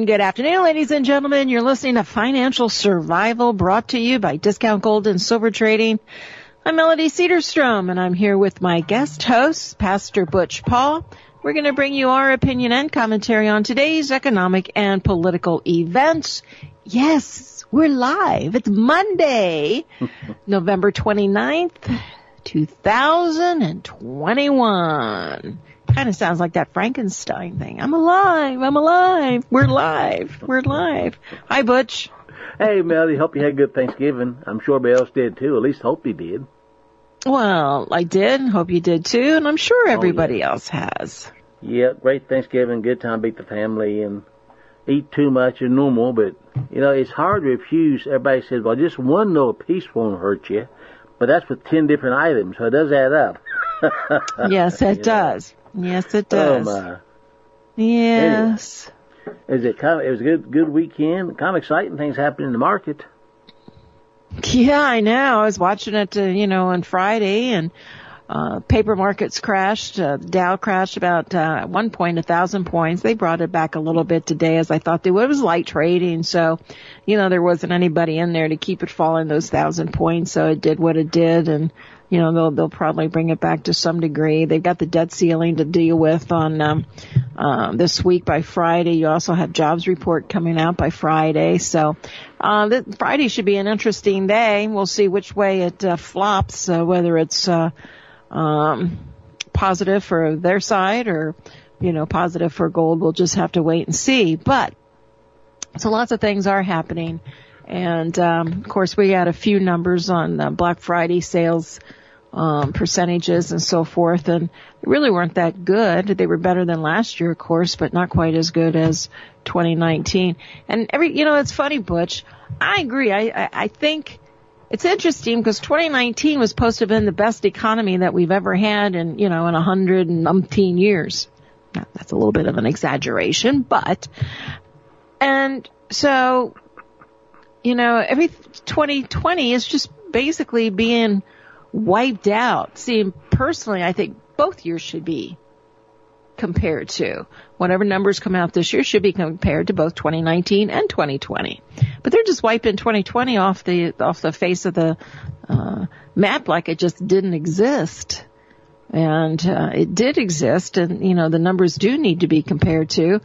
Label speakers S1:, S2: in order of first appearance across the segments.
S1: Good afternoon, ladies and gentlemen. You're listening to Financial Survival, brought to you by Discount Gold and Silver Trading. I'm Melody Cedarstrom, and I'm here with my guest host, Pastor Butch Paul. We're going to bring you our opinion and commentary on today's economic and political events. Yes, we're live. It's Monday, November 29th, 2021. Kind of sounds like that Frankenstein thing. I'm alive. We're live. Hi, Butch.
S2: Hey, Melody. Hope you had a good Thanksgiving. I'm sure everybody else did, too. At least hope you did.
S1: Well, I did. Hope you did, too. And I'm sure everybody else has.
S2: Yeah, great Thanksgiving. Good time to beat the family and eat too much is normal. But, you know, it's hard to refuse. Everybody says, well, just one little piece won't hurt you. But that's with 10 different items, so it does add up.
S1: Yes, it does. Yes, it does.
S2: Oh, my.
S1: Yes.
S2: Anyway, it was a good weekend. Kind of exciting things happening in the market.
S1: Yeah, I know. I was watching it, on Friday, and paper markets crashed. Dow crashed about at one point 1,000 points. They brought it back a little bit today, as I thought they would. It was light trading, so there wasn't anybody in there to keep it falling those 1,000 points. So it did what it did, and they'll probably bring it back to some degree. They've got the debt ceiling to deal with on this week by Friday. You also have jobs report coming out by Friday. So Friday should be an interesting day. We'll see which way it flops, whether it's positive for their side or positive for gold. We'll just have to wait and see. But so lots of things are happening. And, of course, we had a few numbers on Black Friday sales percentages and so forth, and they really weren't that good. They were better than last year, of course, but not quite as good as 2019. And it's funny, Butch. I agree. I think it's interesting because 2019 was supposed to have been the best economy that we've ever had in 110 years. Now, that's a little bit of an exaggeration, and so, every 2020 is just basically being wiped out. See, personally, I think both years should be compared to. Whatever numbers come out this year should be compared to both 2019 and 2020. But they're just wiping 2020 off the face of the map like it just didn't exist. And it did exist, and the numbers do need to be compared to.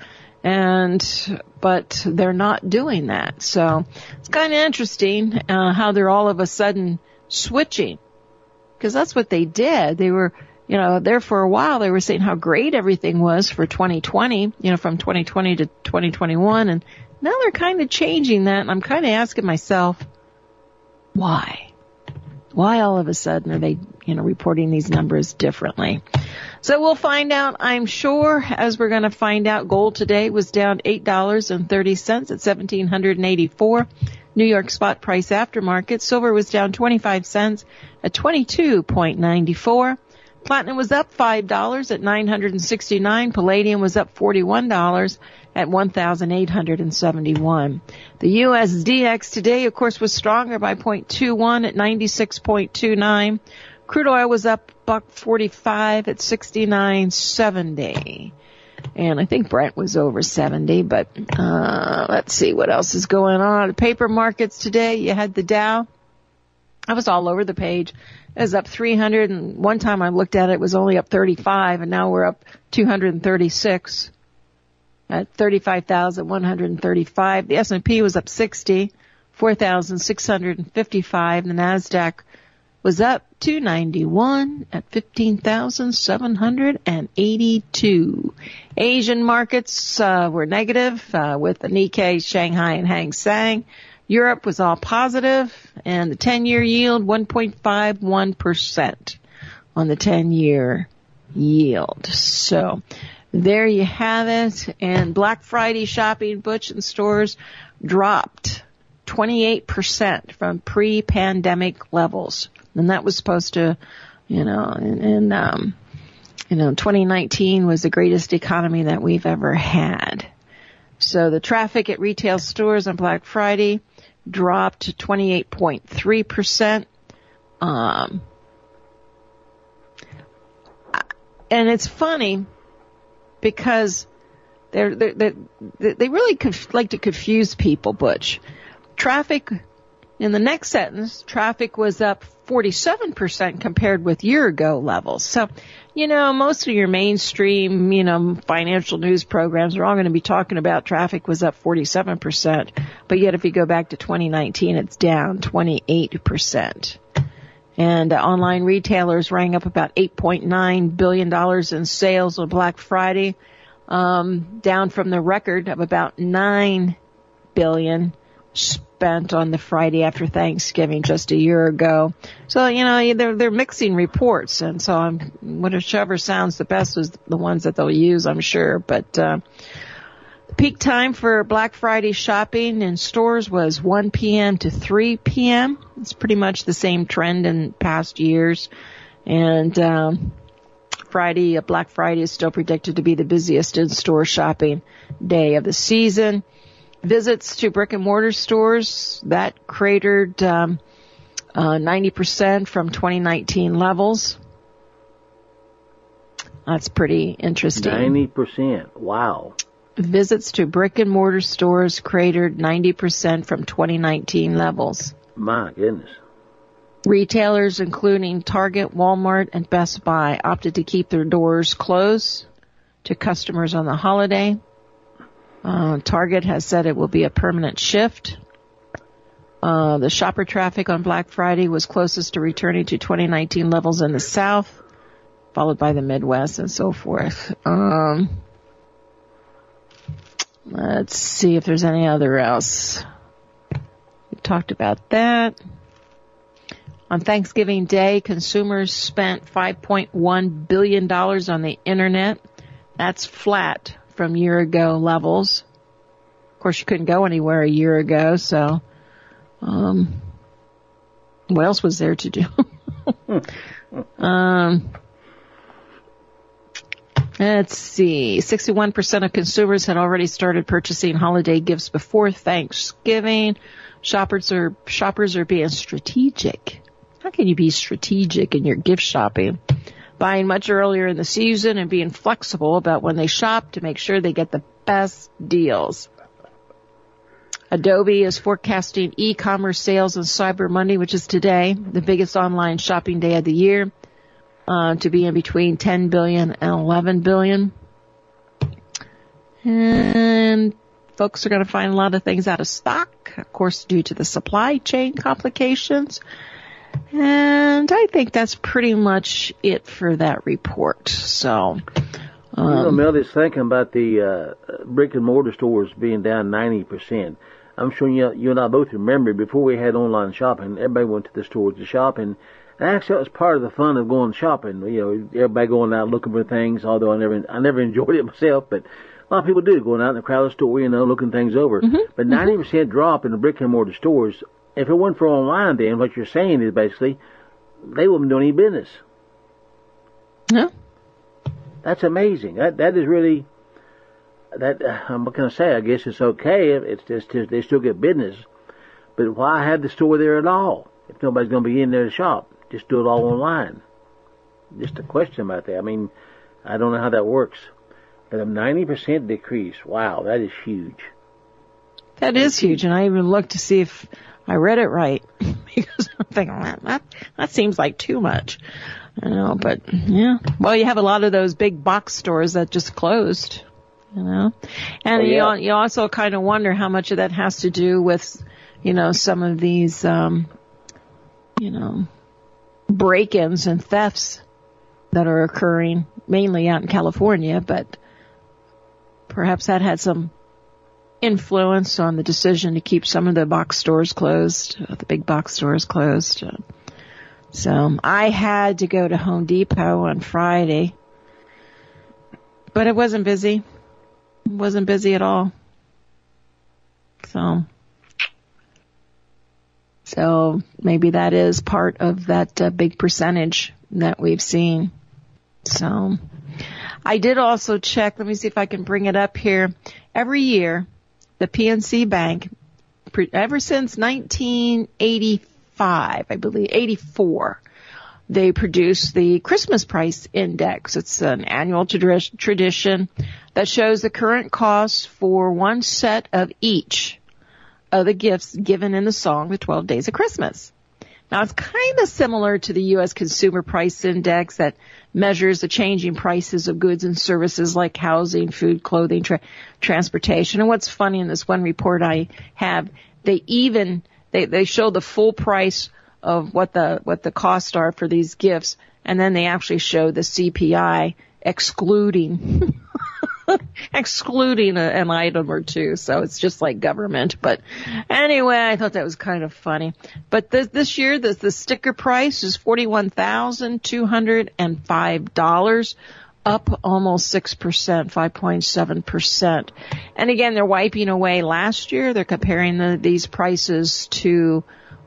S1: But they're not doing that. So it's kind of interesting how they're all of a sudden switching, because that's what they did. They were, there for a while. They were saying how great everything was for 2020, from 2020 to 2021, and now they're kind of changing that. And I'm kind of asking myself, why? Why all of a sudden are they, reporting these numbers differently? So we'll find out, I'm sure, as we're going to find out. Gold today was down $8.30 at $1,784. New York spot price aftermarket. Silver was down 25 cents at $22.94. Platinum was up $5 at $969. Palladium was up $41 at $1,871. The USDX today, of course, was stronger by 0.21 at 96.29. Crude oil was up $1.45 at 69.70. And I think Brent was over 70, but let's see what else is going on. The paper markets today, you had the Dow. I was all over the page. It was up 300, and one time I looked at it, it was only up 35, and now we're up 236 at 35,135. The S&P was up 60, 4,655. The NASDAQ was up 291 at 15,782. Asian markets were negative with the Nikkei, Shanghai, and Hang Seng. Europe was all positive, and the 10-year yield 1.51% on the 10-year yield. So there you have it. And Black Friday shopping, Butch, and stores dropped 28% from pre-pandemic levels. And that was supposed to, 2019 was the greatest economy that we've ever had. So the traffic at retail stores on Black Friday dropped to 28.3%. And it's funny because they really like to confuse people, Butch. Traffic, in the next sentence, traffic was up 47% compared with year-ago levels. So, most of your mainstream, financial news programs are all going to be talking about traffic was up 47%. But yet if you go back to 2019, it's down 28%. And online retailers rang up about $8.9 billion in sales on Black Friday, down from the record of about $9 billion spent on the Friday after Thanksgiving just a year ago. So, they're mixing reports, and so whichever sounds the best is the ones that they'll use, I'm sure. But peak time for Black Friday shopping in stores was 1 p.m. to 3 p.m. It's pretty much the same trend in past years. And Black Friday is still predicted to be the busiest in-store shopping day of the season. Visits to brick and mortar stores, that cratered 90% from 2019 levels. That's pretty interesting.
S2: 90%. Wow.
S1: Visits to brick and mortar stores cratered 90% from 2019 levels.
S2: My goodness.
S1: Retailers, including Target, Walmart, and Best Buy, opted to keep their doors closed to customers on the holiday. Target has said it will be a permanent shift. The shopper traffic on Black Friday was closest to returning to 2019 levels in the South, followed by the Midwest and so forth. Let's see if there's any other else. We talked about that. On Thanksgiving Day, consumers spent $5.1 billion on the Internet. That's flat from year-ago levels. Of course, you couldn't go anywhere a year ago, so what else was there to do? Let's see. 61% of consumers had already started purchasing holiday gifts before Thanksgiving. Shoppers are being strategic. How can you be strategic in your gift shopping? Buying much earlier in the season and being flexible about when they shop to make sure they get the best deals. Adobe is forecasting e-commerce sales on Cyber Monday, which is today, the biggest online shopping day of the year, to be in between 10 billion and 11 billion. And folks are going to find a lot of things out of stock, of course, due to the supply chain complications. And I think that's pretty much it for that report. So,
S2: Mel, just thinking about the brick and mortar stores being down 90%. I'm sure you and I both remember before we had online shopping, everybody went to the stores to shop, and actually that was part of the fun of going shopping. Everybody going out looking for things. Although I never enjoyed it myself, but a lot of people do, going out in the crowded store, looking things over. Mm-hmm. But 90% drop in the brick and mortar stores. If it weren't for online, then what you're saying is basically they wouldn't do any business.
S1: Yeah.
S2: That's amazing. That is really, what can I say? I guess it's okay. It's just they still get business. But why have the store there at all if nobody's going to be in there to shop? Just do it all online. Just a question about that. I mean, I don't know how that works. But a 90% decrease. Wow, that is huge.
S1: That is huge. And I even looked to see if I read it right, because I'm thinking, that seems like too much. But yeah. Well, you have a lot of those big box stores that just closed, And you also kind of wonder how much of that has to do with, some of these, break-ins and thefts that are occurring mainly out in California, but perhaps that had some influence on the decision to keep some of the box stores closed, the big box stores closed. So I had to go to Home Depot on Friday, but it wasn't busy. It wasn't busy at all. So maybe that is part of that big percentage that we've seen. So I did also check. Let me see if I can bring it up here. Every year, the PNC Bank, ever since 1985, I believe, 84, they produce the Christmas Price Index. It's an annual tradition that shows the current cost for one set of each of the gifts given in the song, The 12 Days of Christmas. Now, it's kind of similar to the U.S. Consumer Price Index that measures the changing prices of goods and services like housing, food, clothing, transportation. And what's funny in this one report I have, they show the full price of what the costs are for these gifts, and then they actually show the CPI excluding an item or two. So it's just like government. But anyway, I thought that was kind of funny. But this year, the sticker price is $41,205, up almost 6%, 5.7%. And again, they're wiping away last year. They're comparing these prices to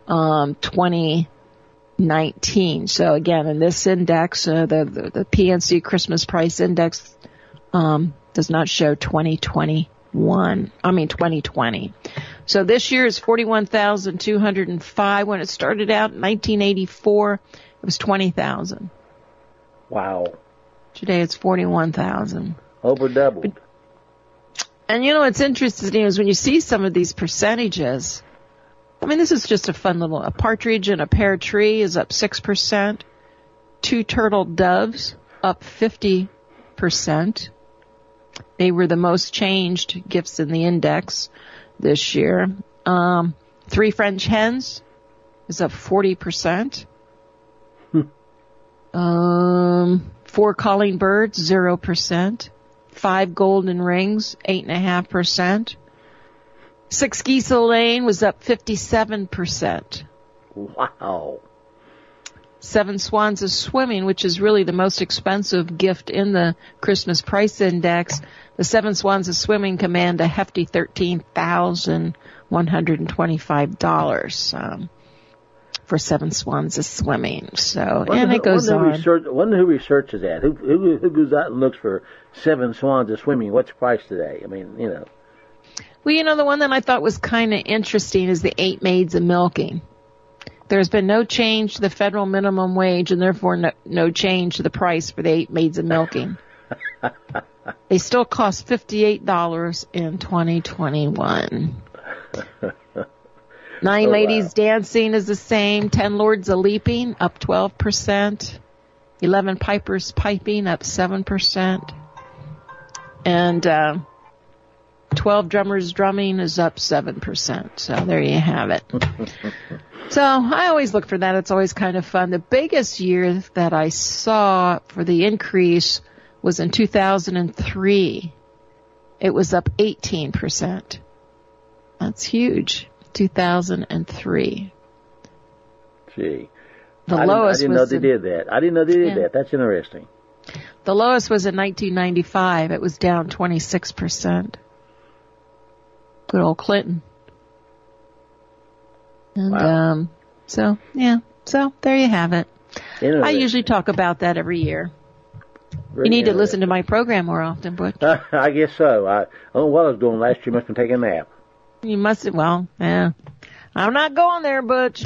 S1: 2019. So again, in this index, the PNC Christmas Price Index does not show 2020. So this year is 41,205. When it started out in 1984, it was 20,000.
S2: Wow.
S1: Today it's 41,000.
S2: Over doubled.
S1: And what's interesting is when you see some of these percentages, I mean, this is just a fun a partridge in a pear tree is up 6%. 2 turtle doves up 50%. They were the most changed gifts in the index this year. 3 French hens is up 40%. 4 calling birds, 0%. 5 golden rings, 8.5%. 6 geese laying was up 57%.
S2: Wow.
S1: 7 swans of swimming, which is really the most expensive gift in the Christmas Price Index. The 7 swans of swimming command a hefty $13,125 for 7 swans of swimming. So, and it goes on.
S2: Wonder who researches that. Who goes out and looks for 7 swans of swimming? What's the price today? I mean,
S1: Well, the one that I thought was kind of interesting is the 8 maids of milking. There's been no change to the federal minimum wage and therefore no change to the price for the 8 maids of milking. They still cost $58 in 2021. 9 ladies dancing is the same. 10 lords a leaping, up 12%. 11 pipers piping, up 7%. And 12 drummers drumming is up 7%. So there you have it. So I always look for that. It's always kind of fun. The biggest year that I saw for the increase was in 2003. It was up 18%. That's huge. 2003.
S2: Gee.
S1: The lowest
S2: I didn't know they did that. I didn't know they did that. That's interesting.
S1: The lowest was in 1995. It was down 26%. Good old Clinton. And,
S2: wow.
S1: So there you have it. I usually talk about that every year. You need to listen to my program more often, Butch.
S2: I guess so. I don't know what I was doing last year. Must have been taking a nap.
S1: You must have, yeah. I'm not going there, Butch.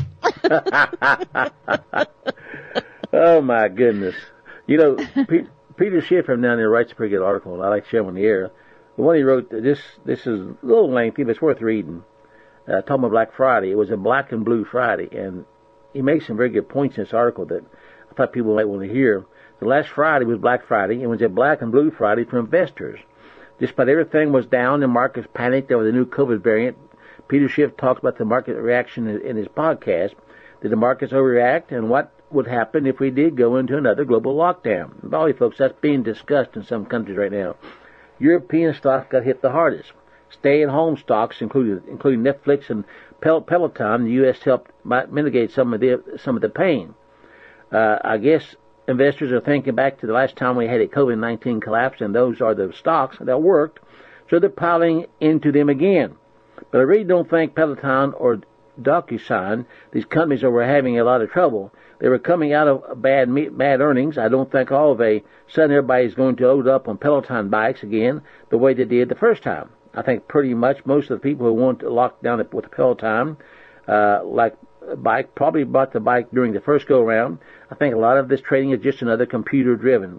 S2: Oh, my goodness. Peter Schiff from down there writes a pretty good article, and I like to share him on the air. The one he wrote, this is a little lengthy, but it's worth reading. Talking about Black Friday. It was a Black and Blue Friday, and he makes some very good points in this article that I thought people might want to hear. The last Friday was Black Friday. It was a Black and Blue Friday for investors. Just about everything was down, and markets panicked over the new COVID variant. Peter Schiff talks about the market reaction in his podcast. Did the markets overreact, and what would happen if we did go into another global lockdown? And by the way, folks, that's being discussed in some countries right now. European stocks got hit the hardest. Stay-at-home stocks, including Netflix and Peloton, the U.S. helped mitigate some of the pain. I guess investors are thinking back to the last time we had a COVID-19 collapse, and those are the stocks that worked, so they're piling into them again. But I really don't think Peloton or DocuSign, these companies that were having a lot of trouble, they were coming out of bad earnings. I don't think all of a sudden everybody's going to load up on Peloton bikes again the way they did the first time. I think pretty much most of the people who want to lock down with the Peloton, like bike, probably bought the bike during the first go-around. I think a lot of this trading is just another computer-driven.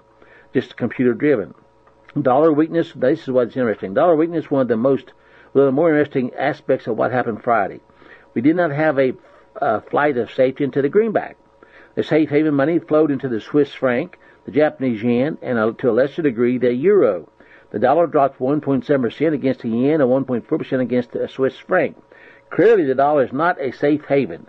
S2: Dollar weakness, this is what's interesting. Dollar weakness, one of the more interesting aspects of what happened Friday. We did not have a flight of safety into the greenback. The safe haven money flowed into the Swiss franc, the Japanese yen, and to a lesser degree, the euro. The dollar dropped 1.7% against the yen and 1.4% against the Swiss franc. Clearly, the dollar is not a safe haven,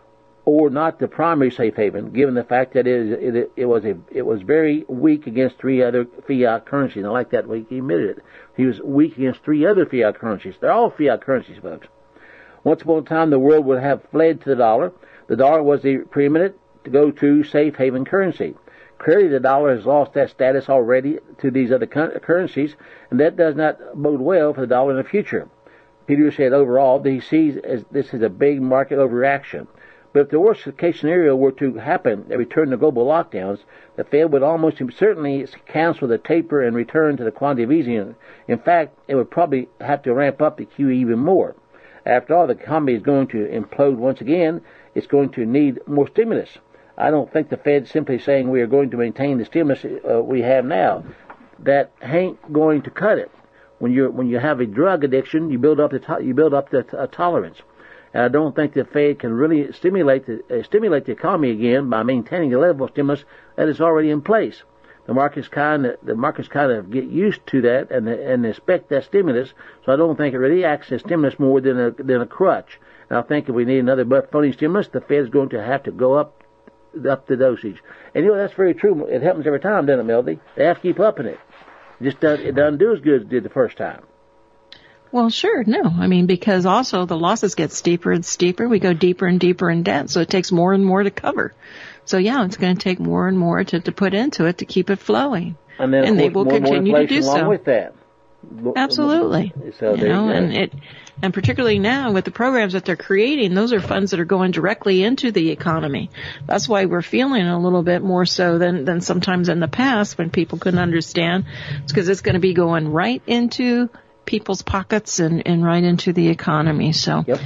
S2: or not the primary safe haven, given the fact that it was very weak against three other fiat currencies. I like that way he admitted it. He was weak against three other fiat currencies. They're all fiat currencies, folks. Once upon a time, the world would have fled to the dollar. The dollar was the preeminent go-to safe haven currency. Clearly, the dollar has lost that status already to these other currencies, and that does not bode well for the dollar in the future. Peter said overall that he sees as this is a big market overreaction. But if the worst case scenario were to happen, a return to global lockdowns, the Fed would almost certainly cancel the taper and return to the quantitative easing. In fact, it would probably have to ramp up the QE even more. After all, the economy is going to implode once again. It's going to need more stimulus. I don't think the Fed's simply saying we are going to maintain the stimulus we have now. That ain't going to cut it. When you have a drug addiction, you build up the tolerance. And I don't think the Fed can really stimulate the economy again by maintaining the level of stimulus that is already in place. The markets kind of get used to that and expect that stimulus. So I don't think it really acts as stimulus more than a crutch. And I think if we need another funding stimulus, the Fed is going to have to go up the dosage. And that's very true. It happens every time, doesn't it, Melody? They have to keep upping it. It doesn't do as good as it did the first time.
S1: Well, sure, no. I mean, because also the losses get steeper and steeper. We go deeper and deeper in debt, so it takes more and more to cover. So, yeah, it's going to take more and more to put into it to keep it flowing.
S2: And then,
S1: they will continue to do so.
S2: Along with that.
S1: Absolutely. So and particularly now with the programs that they're creating, those are funds that are going directly into the economy. That's why we're feeling a little bit more so than sometimes in the past when people couldn't understand. It's because it's going to be going right into people's pockets and right into the economy. So,
S2: yep.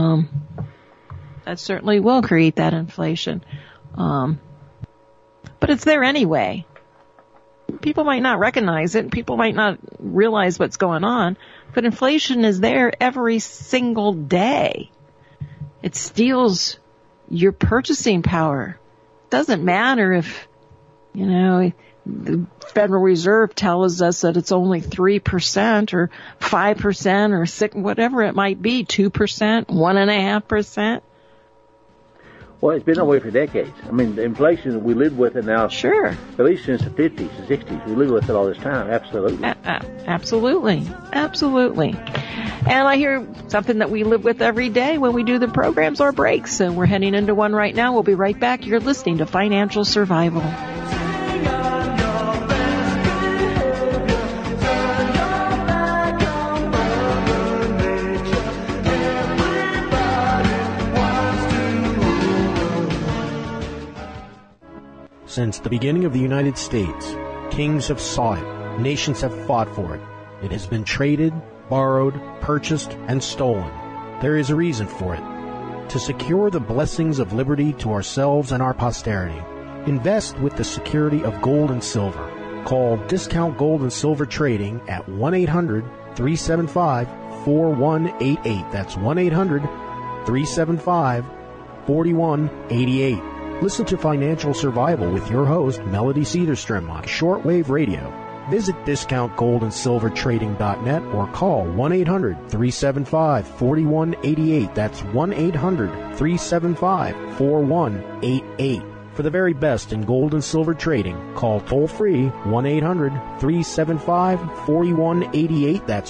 S1: That certainly will create that inflation. But it's there anyway. People might not recognize it. People might not realize what's going on. But inflation is there every single day. It steals your purchasing power. It doesn't matter if, the Federal Reserve tells us that it's only 3% or 5% or 6%, whatever it might be, 2%, 1.5%.
S2: Well, it's been that way for decades. I mean, the inflation, we live with it now.
S1: Sure.
S2: At least since the 50s and 60s. We live with it all this time. Absolutely.
S1: Absolutely. Absolutely. And I hear something that we live with every day when we do the programs or breaks. And we're heading into one right now. We'll be right back. You're listening to Financial Survival.
S3: Since the beginning of the United States, kings have sought it, nations have fought for it. It has been traded, borrowed, purchased, and stolen. There is a reason for it. To secure the blessings of liberty to ourselves and our posterity, invest with the security of gold and silver. Call Discount Gold and Silver Trading at 1-800-375-4188. That's 1-800-375-4188. Listen to Financial Survival with your host, Melody Cedarstrom, on shortwave radio. Visit discountgoldandsilvertrading.net or call 1-800-375-4188. That's 1-800-375-4188. For the very best in gold and silver trading, call toll-free 1-800-375-4188. That's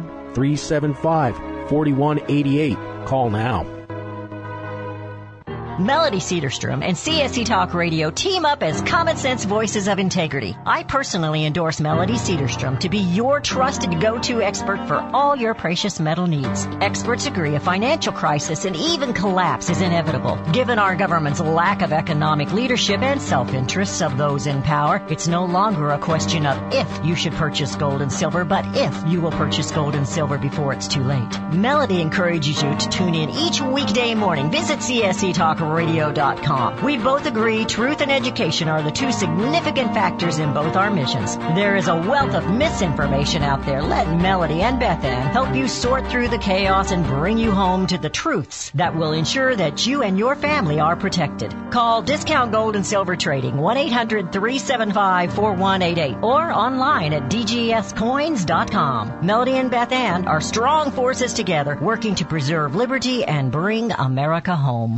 S3: 1-800-375-4188. Call now.
S4: Melody Cedarstrom and CSC Talk Radio team up as common sense voices of integrity. I personally endorse Melody Cedarstrom to be your trusted go-to expert for all your precious metal needs. Experts agree a financial crisis and even collapse is inevitable. Given our government's lack of economic leadership and self-interests of those in power, it's no longer a question of if you should purchase gold and silver, but if you will purchase gold and silver before it's too late. Melody encourages you to tune in each weekday morning. Visit csctalkradio.com. We both agree truth and education are the two significant factors in both our missions. There is a wealth of misinformation out there. Let Melody and Beth Ann help you sort through the chaos and bring you home to the truths that will ensure that you and your family are protected. Call Discount Gold and Silver Trading 1-800-375-4188 or online at dgscoins.com. Melody and Beth Ann are strong forces together working to preserve liberty and bring America home.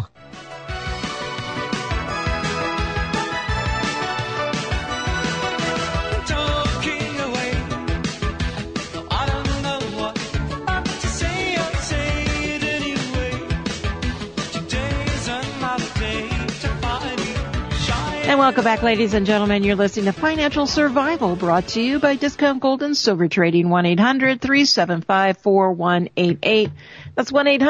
S1: And welcome back, ladies and gentlemen. You're listening to Financial Survival, brought to you by Discount Gold and Silver Trading, 1-800-375-4188. That's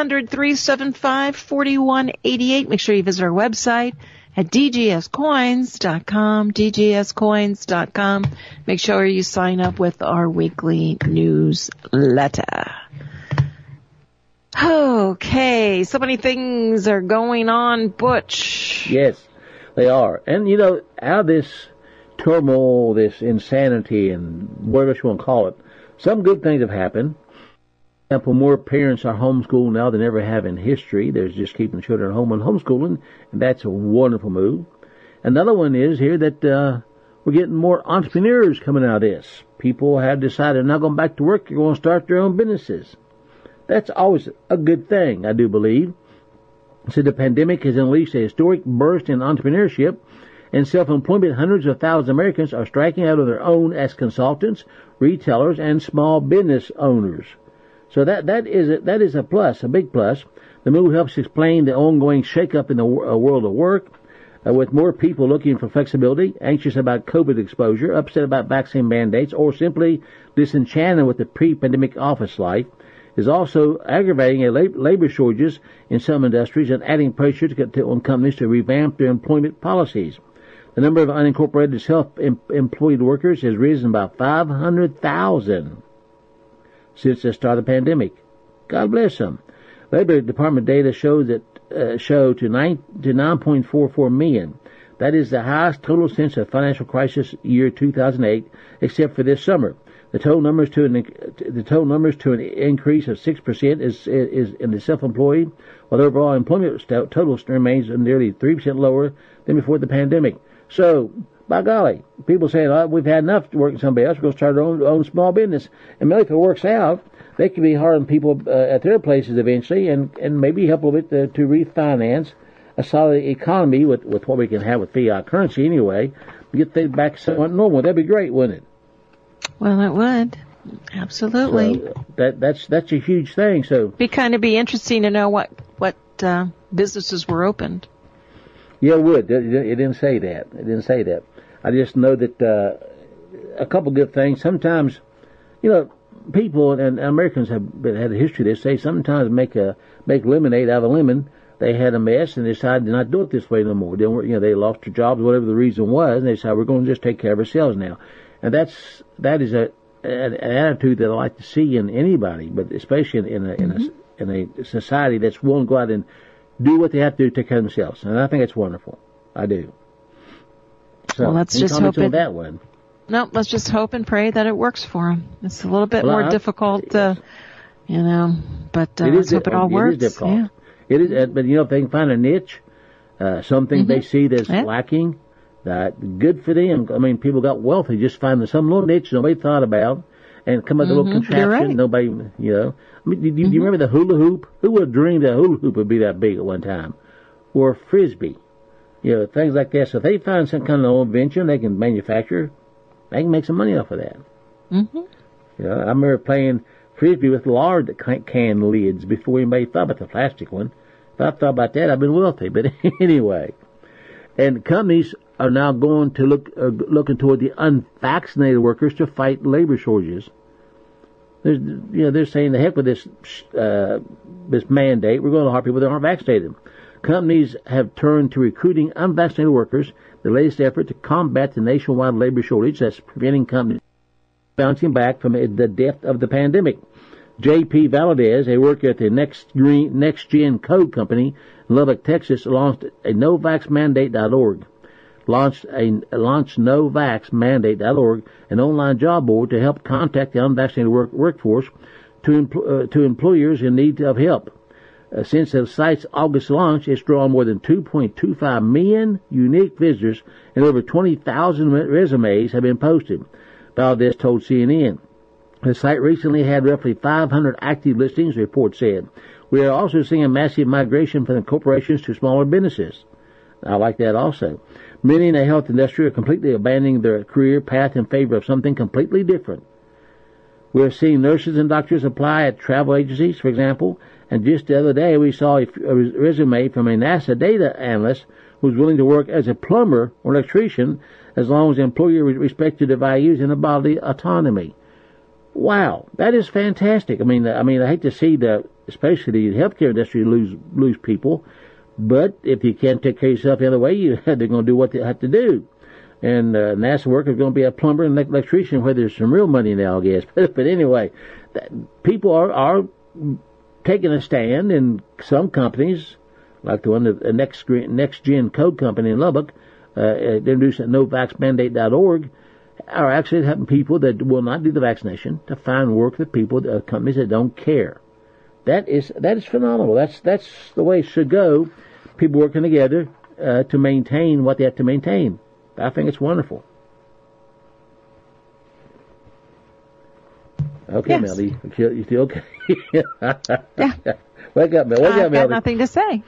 S1: 1-800-375-4188. Make sure you visit our website at dgscoins.com, dgscoins.com. Make sure you sign up with our weekly newsletter. Okay, so many things are going on, Butch.
S2: Yes. They are. And, you know, out of this turmoil, this insanity, and whatever you want to call it, some good things have happened. For example, more parents are homeschooled now than ever have in history. There's just keeping children home and homeschooling, and that's a wonderful move. Another one is here that we're getting more entrepreneurs coming out of this. People have decided they're not going back to work. They're going to start their own businesses. That's always a good thing, I do believe. So the pandemic has unleashed a historic burst in entrepreneurship and self-employment. Hundreds of thousands of Americans are striking out on their own as consultants, retailers, and small business owners. So that is a plus, a big plus. The move helps explain the ongoing shakeup in the world of work, with more people looking for flexibility, anxious about COVID exposure, upset about vaccine mandates, or simply disenchanted with the pre-pandemic office life. Is also aggravating labor shortages in some industries and adding pressure on companies to revamp their employment policies. The number of unincorporated self-employed workers has risen by 500,000 since the start of the pandemic. God bless them. Labor Department data show to 9.44 million. That is the highest total since the financial crisis year 2008, except for this summer. The total numbers to an increase of 6% is in the self-employed, while the overall employment total remains nearly 3% lower than before the pandemic. So, by golly, people saying, oh, we've had enough to work in somebody else, we're going to start our own small business. And maybe if it works out, they can be hard on people at their places eventually, and maybe help a little bit to refinance a solid economy with what we can have with fiat currency anyway, get things back somewhat normal. That'd be great, wouldn't it?
S1: Well, it would. Absolutely.
S2: So that's a huge thing. So
S1: it'd be interesting to know what businesses were opened.
S2: Yeah, it would. It didn't say that. I just know that a couple good things. Sometimes, you know, people and Americans have had a history. They say sometimes make lemonade out of a lemon. They had a mess and decided to not do it this way no more. They lost their jobs, whatever the reason was, and they decided we're going to just take care of ourselves now. And that is an attitude that I like to see in anybody, but especially in a society that's willing to go out and do what they have to do to take care of themselves. And I think it's wonderful. I do. So,
S1: well, let's just hope
S2: on that one.
S1: No, let's just hope and pray that it works for them. It's a little bit more difficult, but let's hope it all works.
S2: It is difficult.
S1: Yeah.
S2: It is, but if they can find a niche, something they see that's lacking. Good for them. I mean, people got wealthy just finding some little niche nobody thought about and come up with a little contraption.
S1: Right.
S2: Nobody, I mean, do you remember the hula hoop? Who would have dreamed that hula hoop would be that big at one time? Or frisbee. Things like that. So if they find some kind of old invention they can manufacture, they can make some money off of that. Mm-hmm. I remember playing frisbee with lard can lids before anybody thought about the plastic one. If I thought about that, I've been wealthy. But anyway, and companies are now going to looking toward the unvaccinated workers to fight labor shortages. They're saying the heck with this mandate. We're going to hire people that aren't vaccinated. Companies have turned to recruiting unvaccinated workers, the latest effort to combat the nationwide labor shortage that's preventing companies bouncing back from the depth of the pandemic. J.P. Valadez, a worker at the Next Gen Code Company in Lubbock, Texas, launched a NoVaxMandate.org. Launched NoVaxMandate.org, an online job board to help contact the unvaccinated workforce to employers in need of help. Since the site's August launch, it's drawn more than 2.25 million unique visitors and over 20,000 resumes have been posted, Valdez told CNN. The site recently had roughly 500 active listings, the report said. We are also seeing a massive migration from the corporations to smaller businesses. I like that also. Many in the health industry are completely abandoning their career path in favor of something completely different. We're seeing nurses and doctors apply at travel agencies, for example, and just the other day we saw a resume from a NASA data analyst who was willing to work as a plumber or electrician as long as the employer respected their values and bodily autonomy. Wow, that is fantastic. I mean, I hate to see especially the healthcare industry lose people, but if you can't take care of yourself the other way, they're going to do what they have to do. And NASA worker is going to be a plumber and electrician where there's some real money now, I guess. But anyway, people are taking a stand, and some companies, like the one the Next Gen Code Company in Lubbock, introduced at NoVaxMandate.org, are actually helping people that will not do the vaccination to find work with people, companies that don't care. That is phenomenal. That's the way it should go. People working together to maintain what they have to maintain. I think it's wonderful. Okay,
S1: yes.
S2: Melody, you feel okay?
S1: Yeah.
S2: Wake up, Melody.
S1: I've got nothing to say.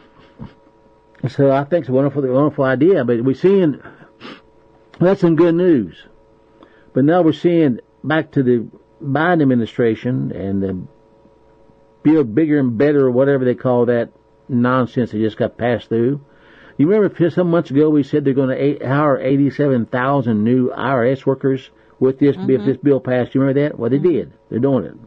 S2: So I think it's a wonderful idea, but we're seeing that's some good news. But now we're seeing back to the Biden administration and the build bigger and better, or whatever they call that nonsense that just got passed through. You remember some months ago we said they're going to hire 87,000 new IRS workers with this if this bill passed. You remember that? Well, they did. They're doing it.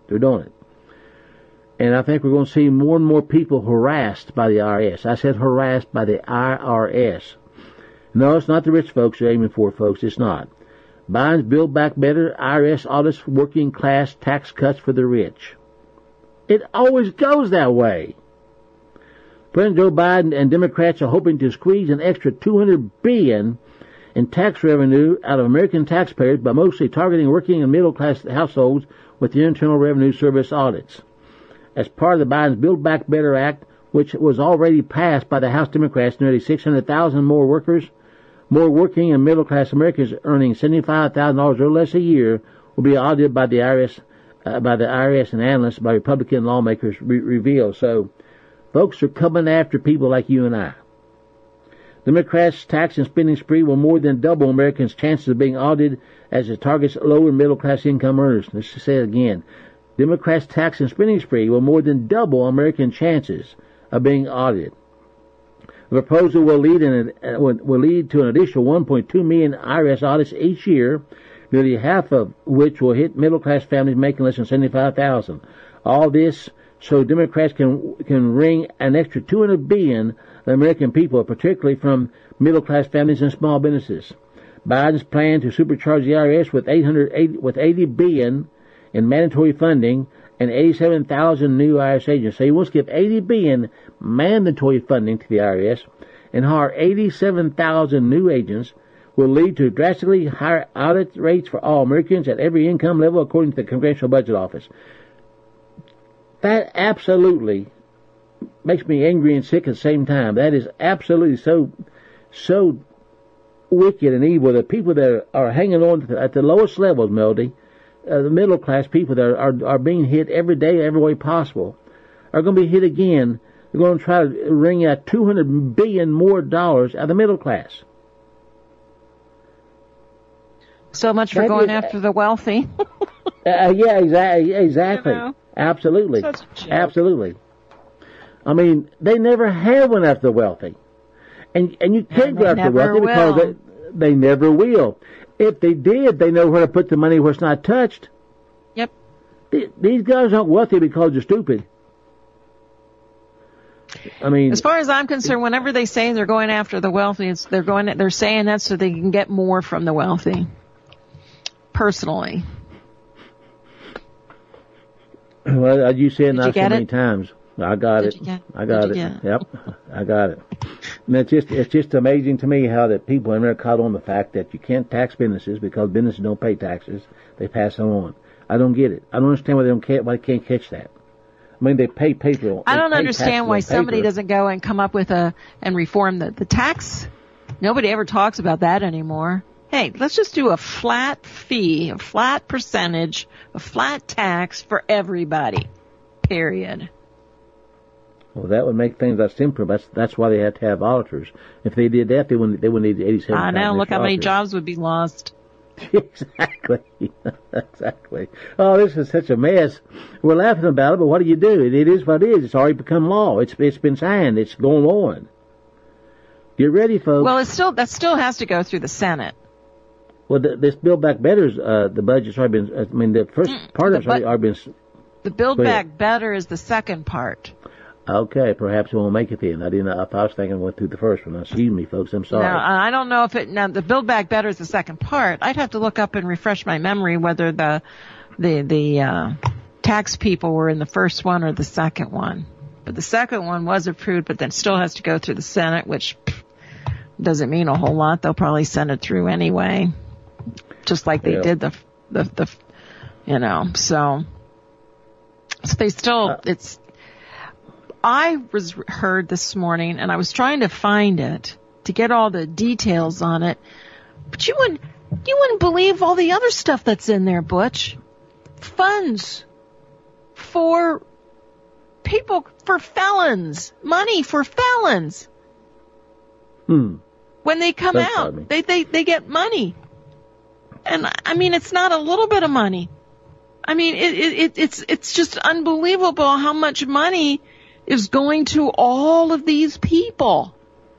S2: And I think we're going to see more and more people harassed by the IRS. I said harassed by the IRS. No, it's not the rich folks they're aiming for, folks. It's not. Biden's Build Back Better, IRS audits, working class tax cuts for the rich. It always goes that way. President Joe Biden and Democrats are hoping to squeeze an extra $200 billion in tax revenue out of American taxpayers by mostly targeting working and middle-class households with the Internal Revenue Service audits. As part of the Biden's Build Back Better Act, which was already passed by the House Democrats, nearly 600,000 more working and middle-class Americans earning $75,000 or less a year will be audited by the IRS and analysts by Republican lawmakers reveal. So, folks are coming after people like you and I. Democrats' tax and spending spree will more than double Americans' chances of being audited as it targets lower and middle-class income earners. Let's say it again. Democrats' tax and spending spree will more than double American chances of being audited. The proposal will lead to an additional 1.2 million IRS audits each year, nearly half of which will hit middle-class families making less than $75,000. All this so Democrats can wring an extra $200 billion of American people, particularly from middle-class families and small businesses. Biden's plan to supercharge the IRS with $80 billion in mandatory funding and 87,000 new IRS agents. So he wants to give $80 billion mandatory funding to the IRS and hire 87,000 new agents will lead to drastically higher audit rates for all Americans at every income level, according to the Congressional Budget Office. That absolutely makes me angry and sick at the same time. That is absolutely so wicked and evil. The people that are hanging on at the lowest levels, Melody, the middle class people that are being hit every day, every way possible, are going to be hit again. They're going to try to wring out $200 billion more dollars out of the middle class.
S1: So much for going after the wealthy.
S2: Yeah, exactly.
S1: You know?
S2: Absolutely.
S1: Such a joke.
S2: Absolutely. I mean, they never have one after the wealthy. And you can't go after the wealthy because they never will. If they did, they know where to put the money where it's not touched.
S1: Yep.
S2: These guys aren't wealthy because they're stupid. I mean,
S1: as far as I'm concerned, whenever they say they're going after the wealthy, they're saying that so they can get more from the wealthy. Personally.
S2: Well, you said not so many times. I got it. I got it. Yep, I got it. And it's just amazing to me how that people are caught on the fact that you can't tax businesses because businesses don't pay taxes. They pass them on. I don't get it. I don't understand why they can't catch that. I mean, they pay paper.
S1: I don't understand why somebody doesn't go and come up with and reform the tax. Nobody ever talks about that anymore. Hey, let's just do a flat fee, a flat percentage, a flat tax for everybody. Period.
S2: Well, that would make things a lot simpler. That's why they have to have auditors. If they did that, they wouldn't need 87.
S1: I know. Look how many jobs would be lost.
S2: Exactly. Exactly. Oh, this is such a mess. We're laughing about it, but what do you do? It is what it is. It's already become law. It's been signed. It's going on. Get ready, folks.
S1: Well, that still has to go through the Senate.
S2: Well, this Build Back Better's the budget's already been. I mean, the first part of it's already been.
S1: The Build Back Better is the second part.
S2: Okay, perhaps it won't make it then. I didn't know. If I was thinking it went through the first one. Now, excuse me, folks. I'm sorry.
S1: Now, I don't know if now the Build Back Better is the second part. I'd have to look up and refresh my memory whether the tax people were in the first one or the second one. But the second one was approved, but then still has to go through the Senate, which doesn't mean a whole lot. They'll probably send it through anyway, just like they did the so they still it's. I heard this morning, and I was trying to find it to get all the details on it, but you wouldn't believe all the other stuff that's in there, Butch. Funds for people, for felons, money for felons. When they come out, they get money, and I mean it's not a little bit of money. I mean it's just unbelievable how much money is going to all of these people.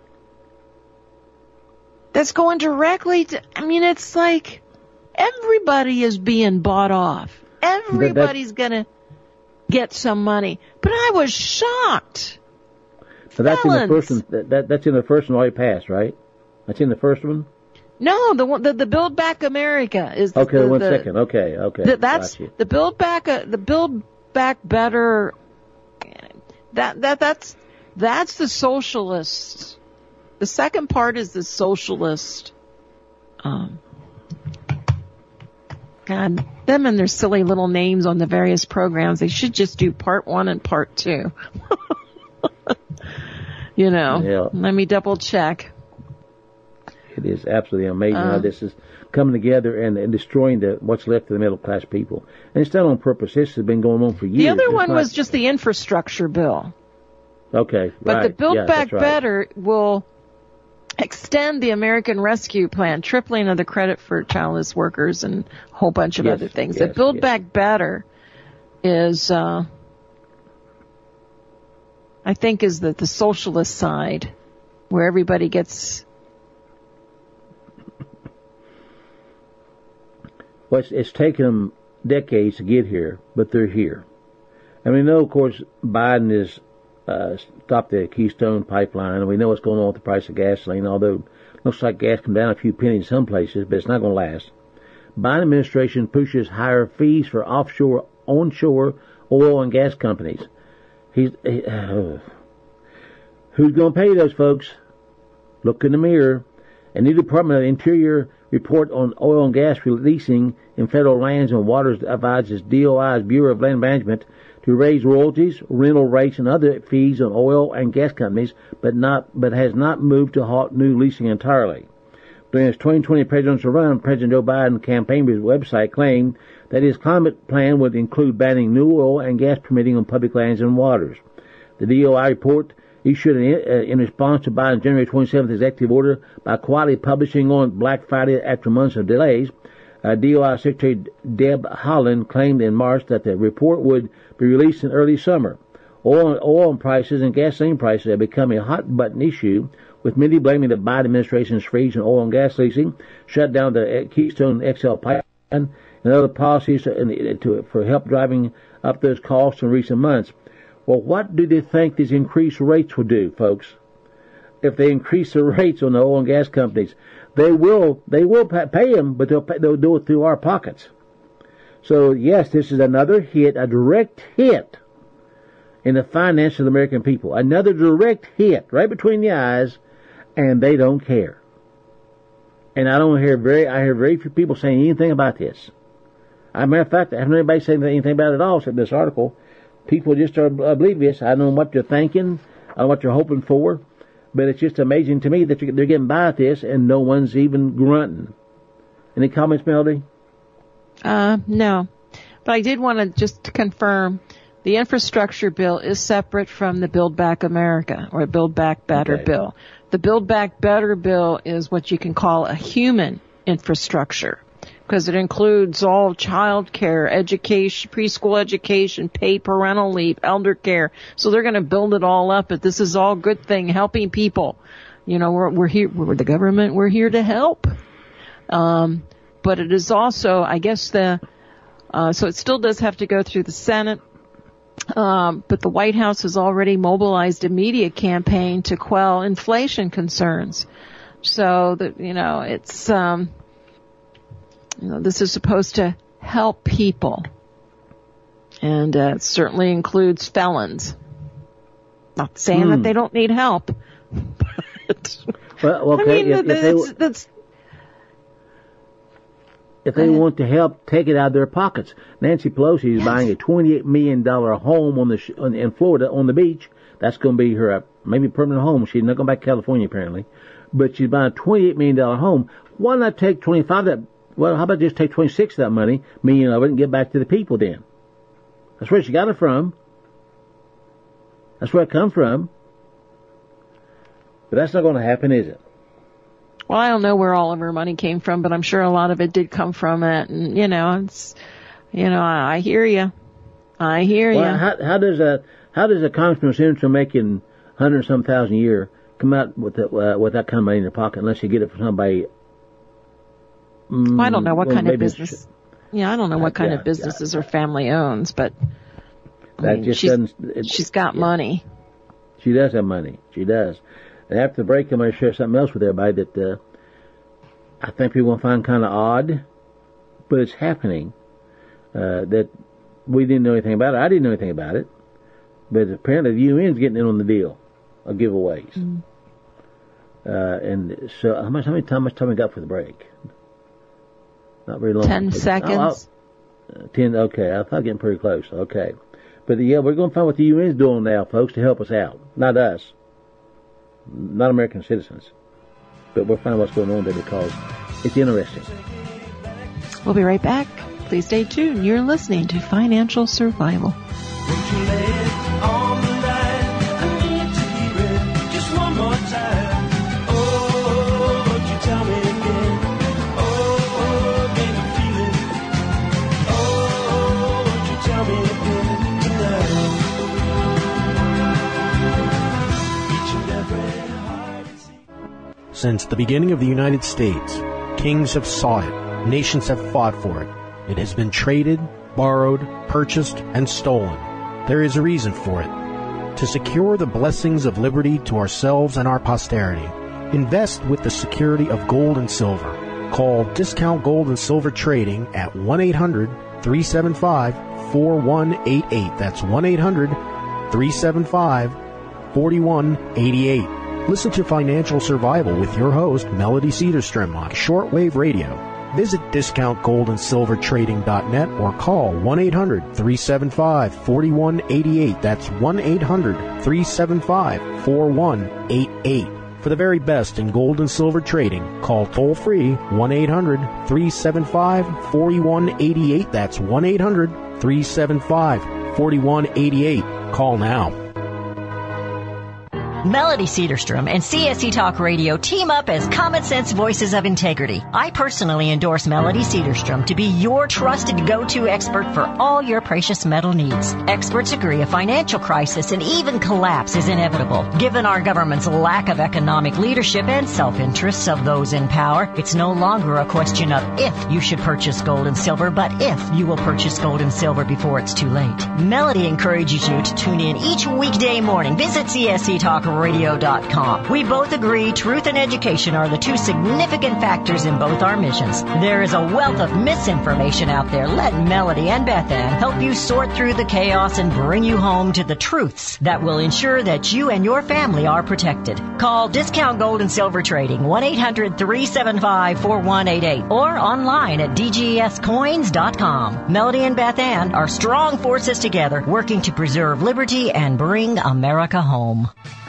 S1: That's going directly to, I mean, it's like everybody is being bought off. Everybody's going to get some money. But I was shocked.
S2: So that's in the first one. That's in the first one already passed, right? That's in the first one?
S1: No, the Build Back America is
S2: Okay, one second. Okay.
S1: That's the Build Back Better. That's the socialist. The second part is the socialist. God, them and their silly little names on the various programs. They should just do part 1 and part 2. Let me double check.
S2: It is absolutely amazing how this is coming together and destroying what's left of the middle class people. And it's done on purpose. This has been going on for years.
S1: The other one was just the infrastructure bill.
S2: Okay,
S1: but the Build Back Better will extend the American Rescue Plan, tripling of the credit for childless workers and a whole bunch of other things. The Build Back Better is, I think, is the socialist side, where everybody gets.
S2: Well, it's taken them decades to get here, but they're here. And we know, of course, Biden has stopped the Keystone Pipeline, and we know what's going on with the price of gasoline, although it looks like gas come down a few pennies in some places, but it's not going to last. Biden administration pushes higher fees for onshore oil and gas companies. Who's going to pay those folks? Look in the mirror. A new Department of the Interior report on oil and gas releasing in federal lands and waters advises DOI's Bureau of Land Management to raise royalties, rental rates, and other fees on oil and gas companies, but has not moved to halt new leasing entirely. During his 2020 presidential run, President Joe Biden campaigned his website claimed that his climate plan would include banning new oil and gas permitting on public lands and waters. The DOI report issued in response to Biden's January 27th executive order by quietly publishing on Black Friday after months of delays. DOI Secretary Deb Haaland claimed in March that the report would be released in early summer. Oil prices and gasoline prices have become a hot-button issue, with many blaming the Biden administration's freeze on oil and gas leasing, shut down the Keystone XL pipeline, and other policies for help driving up those costs in recent months. Well, what do they think these increased rates will do, folks? If they increase the rates on the oil and gas companies, they will pay them, but they'll do it through our pockets. So yes, this is another hit, a direct hit in the finances of the American people. Another direct hit right between the eyes, and they don't care. And I hear very few people saying anything about this. As a matter of fact, I haven't heard anybody saying anything about it at all except this article. People just are oblivious. I don't know what you're thinking, I don't know what you're hoping for, but it's just amazing to me that they're getting by with this and no one's even grunting. Any comments, Melody?
S1: No. But I did want to just confirm the infrastructure bill is separate from the Build Back America or Build Back Better bill. The Build Back Better bill is what you can call a human infrastructure because it includes all child care, education, preschool education, paid parental leave, elder care. So they're going to build it all up, but this is all good thing, helping people. You know, we're here, we're the government, we're here to help. But it is also, I guess so it still does have to go through the Senate. But the White House has already mobilized a media campaign to quell inflation concerns. So that, it's, this is supposed to help people. And it certainly includes felons. Not saying that they don't need help. But,
S2: well, okay, if they want to help, take it out of their pockets. Nancy Pelosi is buying a $28 million home in Florida on the beach. That's going to be her maybe permanent home. She's not going back to California apparently, but she's buying a $28 million home. Why not take 25 of that? Well, how about just take 26 of that money, million of it, and get back to the people then? That's where she got it from. That's where it come from. But that's not going to happen, is it?
S1: Well, I don't know where all of her money came from, but I'm sure a lot of it did come from it. And, I hear you. I hear you.
S2: How does a congressman or senator making 100-some thousand a year come out with that kind of money in their pocket unless you get it from somebody?
S1: I don't know what kind of business. I don't know what kind of businesses her family owns, but she's got money.
S2: She does have money. She does. And after the break, I'm going to share something else with everybody that I think people will find kind of odd, but it's happening. That we didn't know anything about it. I didn't know anything about it, but apparently the UN's getting in on the deal of giveaways. And so, how much time we got for the break? Not very long.
S1: 10 seconds.
S2: 10. Okay, I thought getting pretty close. Okay, but we're going to find what the UN's doing now, folks, to help us out. Not us. Not American citizens. But we'll find what's going on there because it's interesting.
S1: We'll be right back. Please stay tuned. You're listening to Financial Survival.
S5: Won't you lay it on the line? I need to hear it just one more time. Oh, won't you tell me again? Oh, can you feel it? Oh, won't you tell me again tonight?
S3: Since the beginning of the United States, kings have sought it, nations have fought for it. It has been traded, borrowed, purchased, and stolen. There is a reason for it. To secure the blessings of liberty to ourselves and our posterity, invest with the security of gold and silver. Call Discount Gold and Silver Trading at 1-800-375-4188. That's 1-800-375-4188. Listen to Financial Survival with your host, Melody Cedarstrom, on shortwave radio. Visit discountgoldandsilvertrading.net or call 1-800-375-4188. That's 1-800-375-4188. For the very best in gold and silver trading, call toll-free 1-800-375-4188. That's 1-800-375-4188. Call now.
S4: Melody Cedarstrom and CSC Talk Radio team up as Common Sense Voices of Integrity. I personally endorse Melody Cedarstrom to be your trusted go-to expert for all your precious metal needs. Experts agree a financial crisis and even collapse is inevitable. Given our government's lack of economic leadership and self-interests of those in power, it's no longer a question of if you should purchase gold and silver, but if you will purchase gold and silver before it's too late. Melody encourages you to tune in each weekday morning. Visit csctalkradio.com. We both agree truth and education are the two significant factors in both our missions. There is a wealth of misinformation out there. Let Melody and Beth Ann help you sort through the chaos and bring you home to the truths that will ensure that you and your family are protected. Call Discount Gold and Silver Trading 1-800-375-4188 or online at dgscoins.com. Melody and Beth Ann are strong forces together working to preserve liberty and bring America home.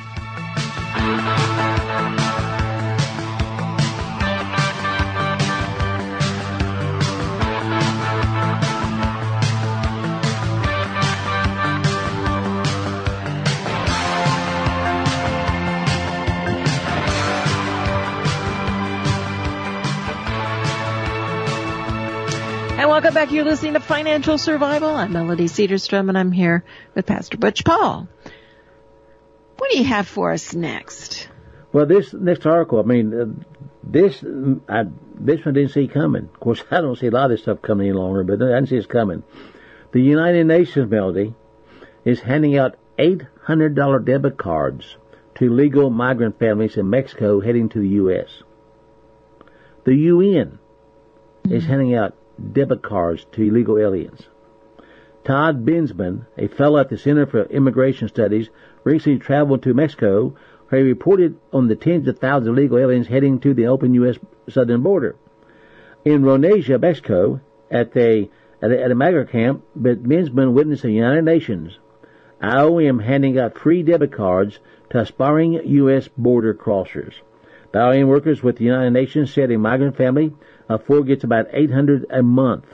S1: And welcome back. You're listening to Financial Survival. I'm Melody Cedarstrom, and I'm here with Pastor Butch Paul. What do you have for us next?
S2: Well, this next article, I mean, this one I didn't see coming. Of course, I don't see a lot of this stuff coming any longer, but I didn't see it's coming. The United Nations, Melody, is handing out $800 debit cards to legal migrant families in Mexico heading to the U.S. The UN is handing out debit cards to illegal aliens. Todd Binsman, a fellow at the Center for Immigration Studies, recently traveled to Mexico, where he reported on the tens of thousands of illegal aliens heading to the open U.S. southern border. In Ronesia, Mexico, at a migrant camp, Binsman witnessed the United Nations IOM handing out free debit cards to aspiring U.S. border crossers. The IOM workers with the United Nations said a migrant family of four gets about $800 a month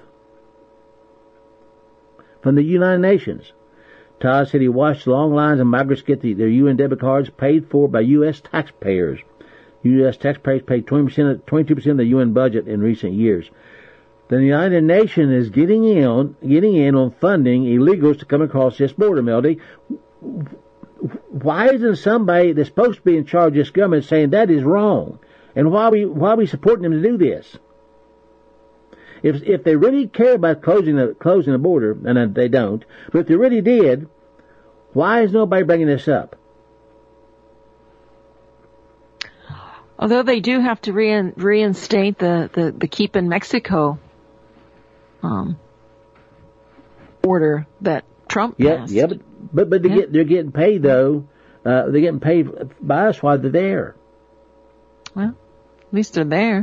S2: from the United Nations. Todd said he watched long lines of migrants get their UN debit cards paid for by U.S. taxpayers. U.S. taxpayers paid 22% of the UN budget in recent years. The United Nations is getting in on funding illegals to come across this border, Melody. Why isn't somebody that's supposed to be in charge of this government saying that is wrong? And why are we supporting them to do this? If they really care about closing the border, and they don't, but if they really did, why is nobody bringing this up?
S1: Although they do have to reinstate the Keep in Mexico order that Trump passed. Yeah, but they're getting paid though. They're getting paid by us while they're there. Well, at least they're there.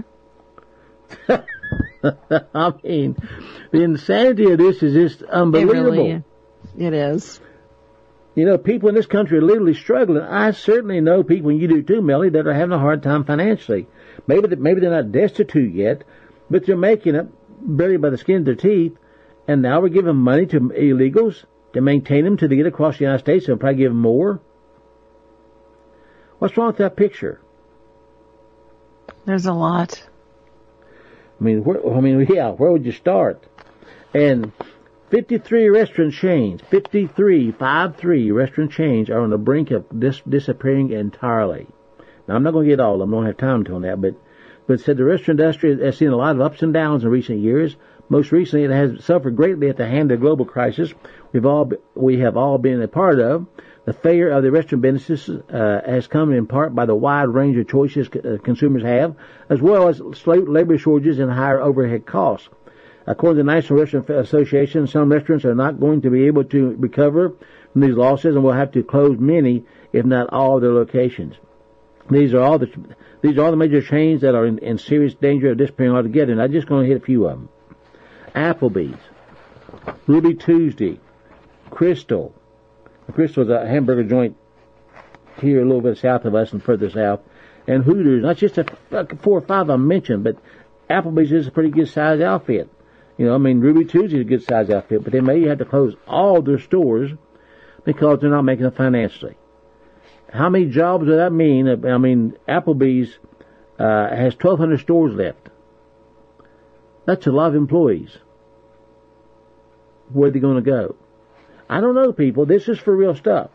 S2: I mean, the insanity of this is just unbelievable.
S1: It is.
S2: You know, people in this country are literally struggling. I certainly know people, and you do too, Melly, that are having a hard time financially. Maybe they're not destitute yet, but they're making it barely by the skin of their teeth. And now we're giving money to illegals to maintain them till they get across the United States. They'll probably give them more. What's wrong with that picture?
S1: There's a lot.
S2: Where would you start? And 53 restaurant chains, 53 restaurant chains are on the brink of disappearing entirely. Now, I'm not going to get all of them. I don't have time to on that, but said the restaurant industry has seen a lot of ups and downs in recent years. Most recently, it has suffered greatly at the hand of the global crisis we have all been a part of. The failure of the restaurant businesses has come in part by the wide range of choices consumers have, as well as labor shortages and higher overhead costs. According to the National Restaurant Association, some restaurants are not going to be able to recover from these losses and will have to close many, if not all, of their locations. These are all the major chains that are in serious danger of disappearing altogether, and I'm just going to hit a few of them. Applebee's, Ruby Tuesday, Crystal. Crystal's a hamburger joint here a little bit south of us and further south. And Hooters, not just 4 or 5 I mentioned, but Applebee's is a pretty good size outfit. Ruby Tuesday is a good size outfit, but they may have to close all their stores because they're not making it financially. how many jobs does that mean? I mean, Applebee's has 1,200 stores left. That's a lot of employees. Where are they going to go? I don't know, people. This is for real stuff.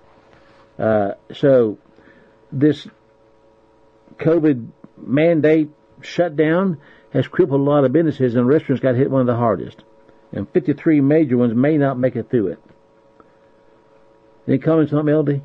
S2: So this COVID mandate shutdown has crippled a lot of businesses, and restaurants got hit one of the hardest. And 53 major ones may not make it through it. Any comments on LD?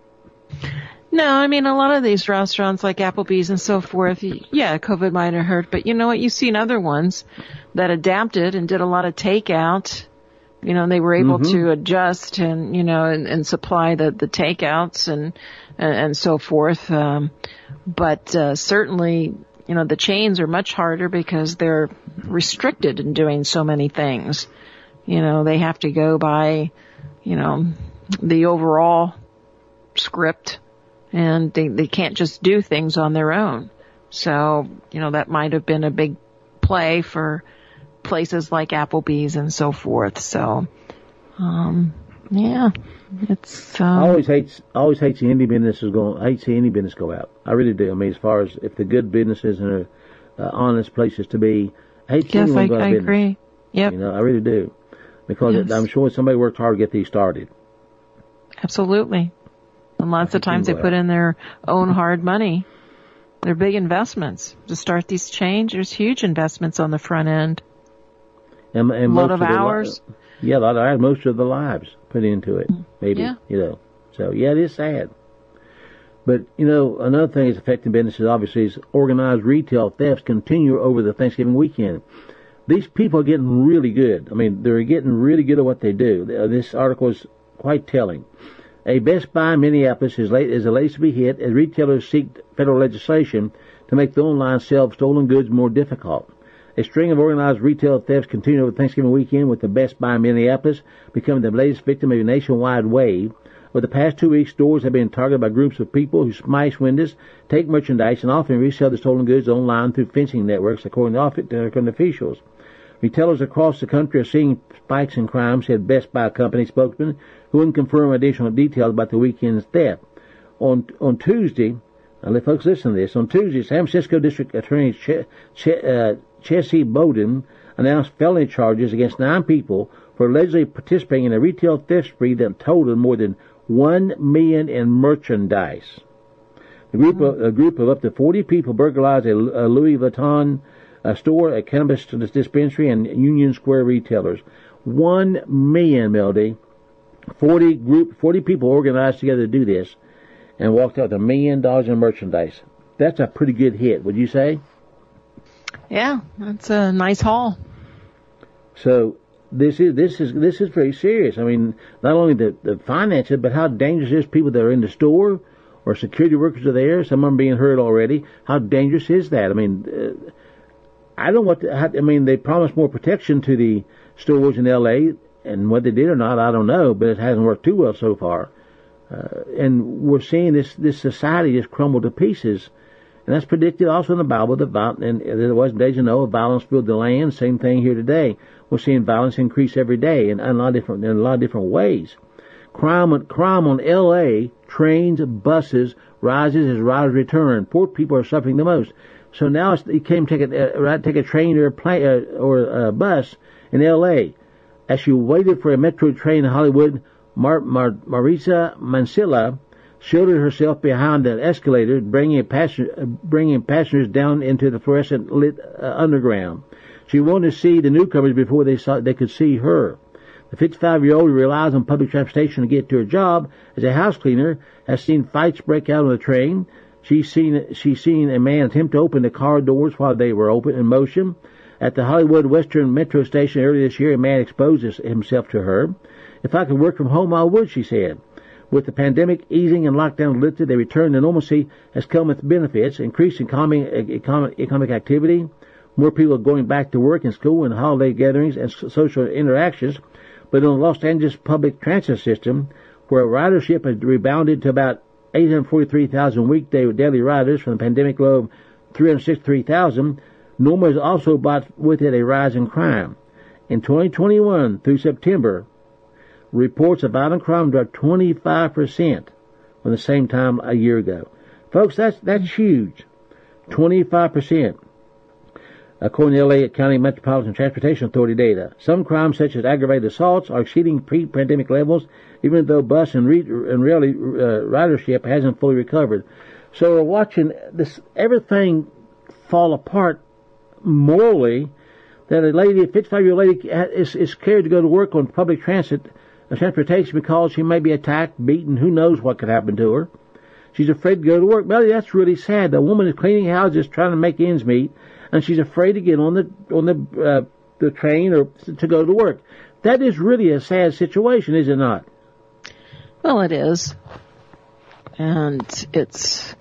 S1: No, I mean, a lot of these restaurants like Applebee's and so forth, yeah, COVID might have hurt, but you know what? You've seen other ones that adapted and did a lot of takeout. You know, they were able to adjust and, you know, and supply the takeouts and so forth. But certainly, you know, the chains are much harder because they're restricted in doing so many things. You know, they have to go by, you know, the overall script, and they can't just do things on their own. So, you know, that might have been a big play for places like Applebee's and so forth. So, yeah, it's.
S2: I always hate seeing any businesses go. I hate seeing any business go out. I really do. I mean, as far as if the good businesses and honest places to be, I hate seeing anyone go out of business.
S1: Agree. Yep.
S2: You know, I really do, because I'm sure somebody worked hard to get these started.
S1: Absolutely, and lots of times they put in their own hard money. They're big investments to start these chains. There's huge investments on the front end.
S2: And
S1: a lot of hours.
S2: A lot of hours, most of the lives put into it, maybe, you know. So, yeah, it is sad. But, you know, another thing that's affecting businesses, obviously, is organized retail thefts continue over the Thanksgiving weekend. These people are getting really good. I mean, they're getting really good at what they do. This article is quite telling. A Best Buy in Minneapolis is the latest to be hit as retailers seek federal legislation to make the online sale of stolen goods more difficult. A string of organized retail thefts continued over Thanksgiving weekend, with the Best Buy in Minneapolis becoming the latest victim of a nationwide wave. Over the past 2 weeks, stores have been targeted by groups of people who smash windows, take merchandise, and often resell the stolen goods online through fencing networks, according to officials. Retailers across the country are seeing spikes in crime, said Best Buy company spokesman, who wouldn't confirm additional details about the weekend's theft. On Tuesday, now folks, listen to this. On Tuesday, San Francisco District Attorney Chessie Bowden announced felony charges against 9 people for allegedly participating in a retail theft spree that totaled more than $1 million in merchandise. A group of up to 40 people burglarized a Louis Vuitton store, a cannabis dispensary, and Union Square retailers. 1 million, Melody. 40 people organized together to do this and walked out with $1 million in merchandise. That's a pretty good hit, would you say?
S1: Yeah, that's a nice haul.
S2: So this is very serious. I mean, not only the finances, but how dangerous it is. People that are in the store or security workers are there. Some of them being hurt already. How dangerous is that? I mean, I don't want to. I mean, they promised more protection to the stores in L.A. and whether they did or not, I don't know. But it hasn't worked too well so far. And we're seeing this society just crumble to pieces. And that's predicted also in the Bible, and there was days of Noah, violence filled the land. Same thing here today. We're seeing violence increase every day in a lot of different ways. Crime on L.A. trains, buses rises as riders return. Poor people are suffering the most. So now you can't take a train or a plane or a bus in L.A. As she waited for a metro train in Hollywood, Marisa Mansilla shielded herself behind an escalator, bringing passengers down into the fluorescent lit underground. She wanted to see the newcomers before they could see her. The 55-year-old who relies on public transportation to get to her job as a house cleaner has seen fights break out on the train. She's seen a man attempt to open the car doors while they were in motion. At the Hollywood Western Metro station earlier this year, a man exposed himself to her. "If I could work from home, I would," she said. With the pandemic easing and lockdown lifted, a return to normalcy has come with benefits, increased economic activity, more people going back to work and school and holiday gatherings and social interactions. But in the Los Angeles public transit system, where ridership has rebounded to about 843,000 weekday daily riders from the pandemic low of 363,000, Norma has also brought with it a rise in crime. In 2021 through September, reports of violent crime dropped 25% on the same time a year ago. Folks, that's huge. 25%. According to LA County Metropolitan Transportation Authority data, some crimes such as aggravated assaults are exceeding pre-pandemic levels, even though bus and ridership hasn't fully recovered. So we're watching this everything fall apart morally. That a 55-year-old lady, is scared to go to work on public transportation because she may be attacked, beaten. Who knows what could happen to her? She's afraid to go to work. Melody, that's really sad. The woman is cleaning houses, trying to make ends meet, and she's afraid to get on the train or to go to work. That is really a sad situation, is it not?
S1: Well, it is, and it's.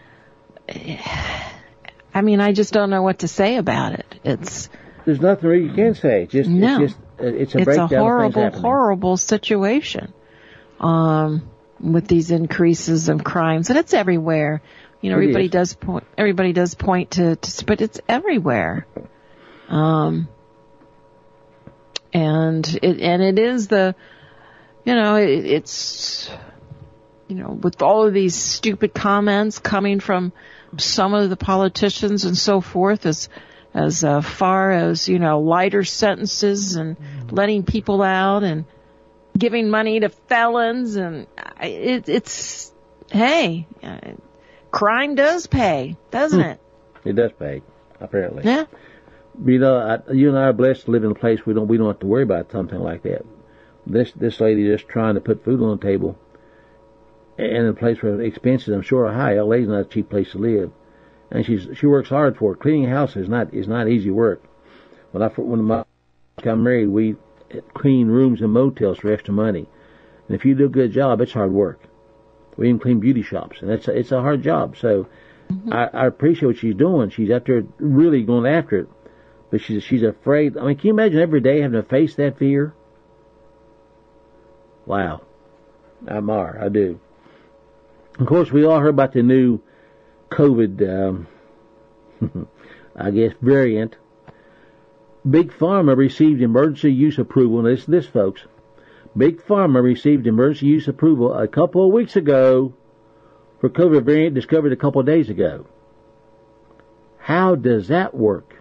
S1: I mean, I just don't know what to say about it.
S2: There's nothing really you can say. It's a breakdown.
S1: It's a horrible situation. With these increases of crimes, and it's everywhere. You know, everybody does point to, but it's everywhere. And it is it's with all of these stupid comments coming from some of the politicians and so forth, as far as, lighter sentences and letting people out and giving money to felons, and crime does pay, doesn't it?
S2: It does pay, apparently.
S1: Yeah.
S2: You and I are blessed to live in a place we don't have to worry about something like that. This lady just trying to put food on the table, and in a place where expenses, I'm sure, are high. LA's not a cheap place to live, and she works hard for it. Cleaning a house is not easy work. When I got married, we clean rooms and motels for extra money, and if you do a good job, it's hard work. We even clean beauty shops, and it's a hard job. So I appreciate what she's doing. She's out there really going after it, but she's afraid. I mean, can you imagine every day having to face that fear? Wow, I do. Of course, we all heard about the new COVID, I guess, variant. Big Pharma received emergency use approval. Now, this, folks. Big Pharma received emergency use approval a couple of weeks ago for COVID variant discovered a couple of days ago. How does that work?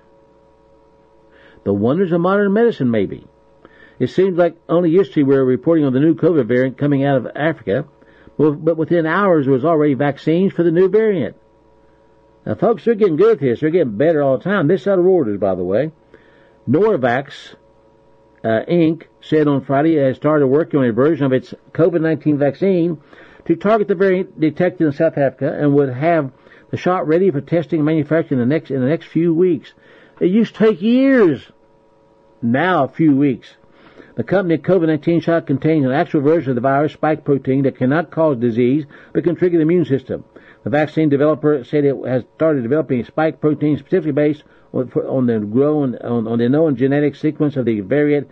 S2: The wonders of modern medicine, maybe. It seems like only yesterday we were reporting on the new COVID variant coming out of Africa, but within hours there was already vaccines for the new variant. Now, folks, they're getting good at this. They're getting better all the time. This is out of orders, by the way. Novavax, Inc. said on Friday it has started working on a version of its COVID-19 vaccine to target the variant detected in South Africa and would have the shot ready for testing and manufacturing in the next few weeks. It used to take years. Now a few weeks. The company COVID-19 shot contains an actual version of the virus spike protein that cannot cause disease but can trigger the immune system. The vaccine developer said it has started developing a spike protein specifically based on the known genetic sequence of the variant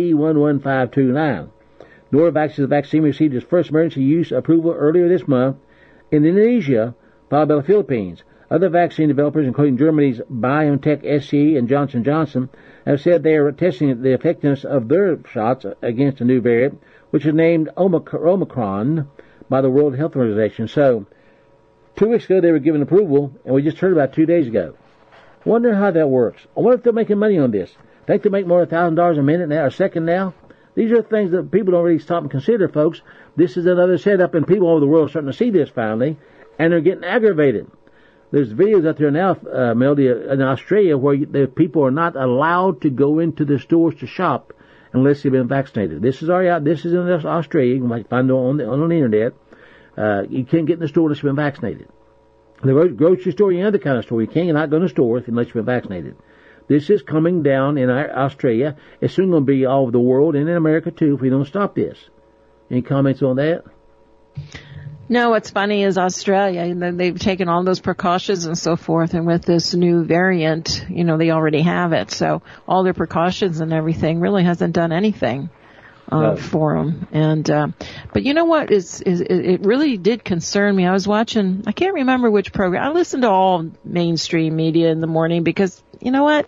S2: B11529. Novavax's vaccine received its first emergency use approval earlier this month in Indonesia, followed by the Philippines. Other vaccine developers, including Germany's BioNTech SE and Johnson & Johnson, have said they are testing the effectiveness of their shots against a new variant, which is named Omicron by the World Health Organization. So, 2 weeks ago they were given approval, and we just heard about 2 days ago. Wonder how that works. I wonder if they're making money on this. Think they make more than $1,000 a minute now, or a second now? These are things that people don't really stop and consider, folks. This is another setup, and people all over the world are starting to see this finally, and they're getting aggravated. There's videos out there now, Melody, in Australia, where the people are not allowed to go into the stores to shop unless they've been vaccinated. This is in Australia. You can find it on the internet. You can't get in the store unless you've been vaccinated. The grocery store, any other kind of store, you cannot go in the store unless you've been vaccinated. This is coming down in Australia. It's soon going to be all over the world and in America too if we don't stop this. Any comments on that?
S1: No, what's funny is Australia, they've taken all those precautions and so forth, and with this new variant, they already have it. So all their precautions and everything really hasn't done anything for them. And but you know what it really did concern me. I was watching, I can't remember which program. I listen to all mainstream media in the morning because you know what?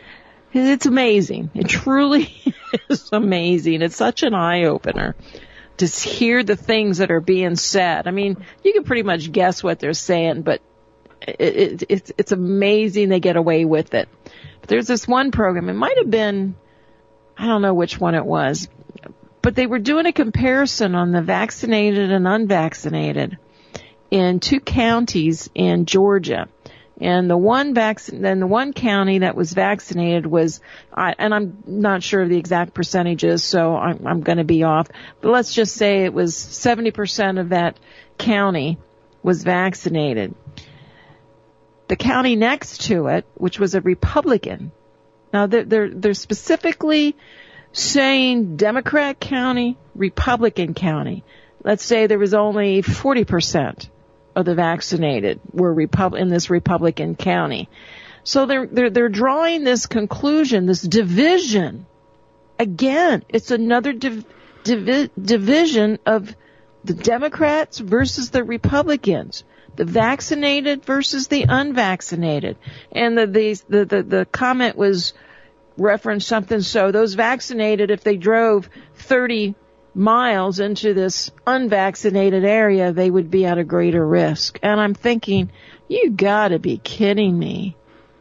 S1: It's amazing. It truly is amazing. It's such an eye opener. to hear the things that are being said. I mean, you can pretty much guess what they're saying, but it's amazing they get away with it. But there's this one program. It might have been, I don't know which one it was, but they were doing a comparison on the vaccinated and unvaccinated in 2 counties in Georgia. And the one county that was vaccinated was, and I'm not sure of the exact percentages, so I'm going to be off, but let's just say it was 70% of that county was vaccinated. The county next to it, which was a Republican, now they're specifically saying Democrat county, Republican county. Let's say there was only 40% of the vaccinated were in this Republican county. So they're drawing this conclusion, this division. Again, it's another division of the Democrats versus the Republicans, the vaccinated versus the unvaccinated. And the comment was referenced something, so those vaccinated, if they drove 30 miles into this unvaccinated area, they would be at a greater risk. And I'm thinking, you gotta be kidding me.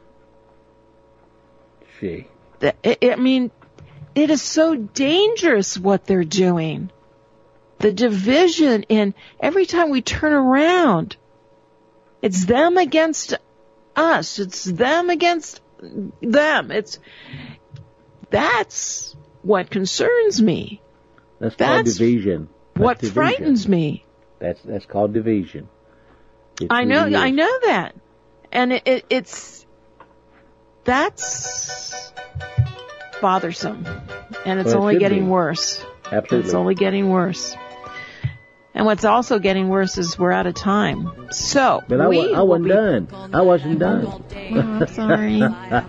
S2: Gee.
S1: I mean, it is so dangerous what they're doing. The division, and every time we turn around, it's them against us. It's them against them. That's what concerns me.
S2: That's called division.
S1: What frightens me.
S2: That's called division.
S1: I know that. And that's bothersome. And it's only getting worse.
S2: Absolutely.
S1: It's only getting worse. And what's also getting worse is we're out of time. So,
S2: but I wasn't done. I wasn't done.
S1: Oh, I'm sorry.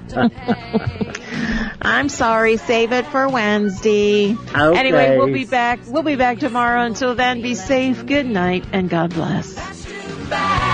S1: I'm sorry. Save it for Wednesday.
S2: Okay.
S1: Anyway, we'll be back. We'll be back tomorrow. Until then, be safe. Good night, and God bless.